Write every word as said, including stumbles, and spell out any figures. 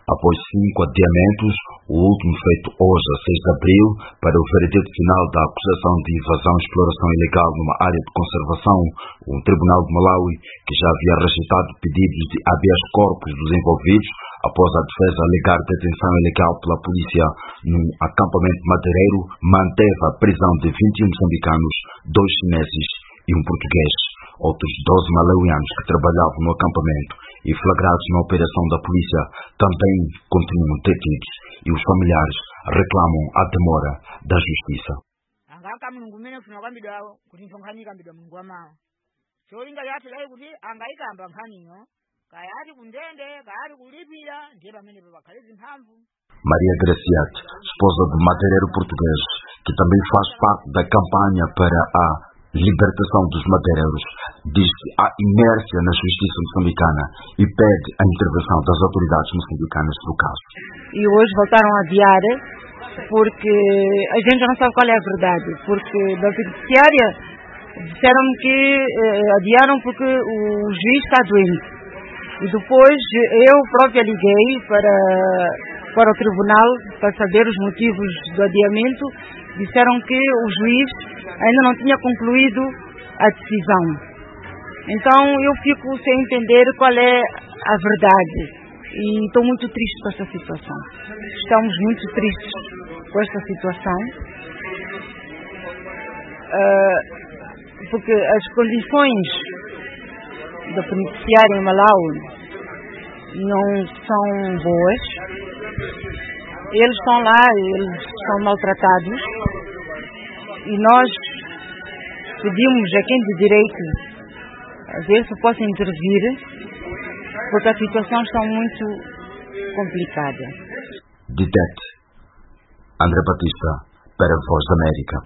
Após cinco adiamentos, o último feito hoje, a seis de abril, para o veredito final da acusação de invasão e exploração ilegal numa área de conservação, o Tribunal de Malawi, que já havia rejeitado pedidos de habeas corpus dos envolvidos, após a defesa alegar detenção ilegal pela polícia num acampamento madeireiro, manteve a prisão de vinte e um moçambicanos, dois chineses e um português. Outros doze malauianos que trabalhavam no acampamento e flagrados na operação da polícia também continuam detidos e os familiares reclamam a demora da justiça. Maria Graciete, esposa do madeireiro português, que também faz parte da campanha para a libertação dos madeireiros, diz que há inércia na justiça moçambicana e pede a intervenção das autoridades moçambicanas no caso. E hoje voltaram a adiar porque a gente já não sabe qual é a verdade, porque da judiciária disseram que eh, adiaram porque o juiz está doente. E depois eu própria liguei para, para o tribunal para saber os motivos do adiamento. Disseram que o juiz ainda não tinha concluído a decisão. Então eu fico sem entender qual é a verdade. E estou muito triste com esta situação. Estamos muito tristes com esta situação. Uh, porque as condições da penitenciária em Malawi não são boas. Eles estão lá, eles são maltratados e nós pedimos a quem de direito a ver se possa intervir, porque a situação está muito complicada. Ditete André Batista para a Voz da América.